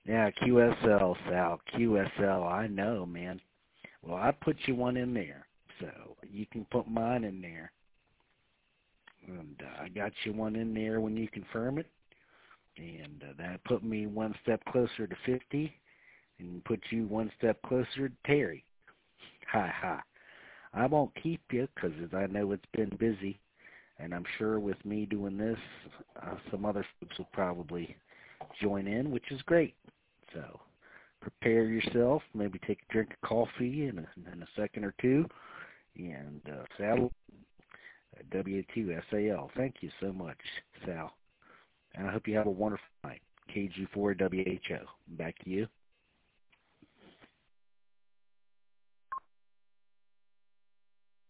Yeah, QSL, Sal. QSL. I know, man. Well, I put you one in there, so you can put mine in there. And I got you one in there when you confirm it. And that put me one step closer to 50 and put you one step closer to Terry. Ha ha. I won't keep you because I know it's been busy. And I'm sure with me doing this, some other folks will probably join in, which is great. So prepare yourself. Maybe take a drink of coffee in a second or two. And Sal, W2SAL. Thank you so much, Sal. And I hope you have a wonderful night. KG4WHO. Back to you.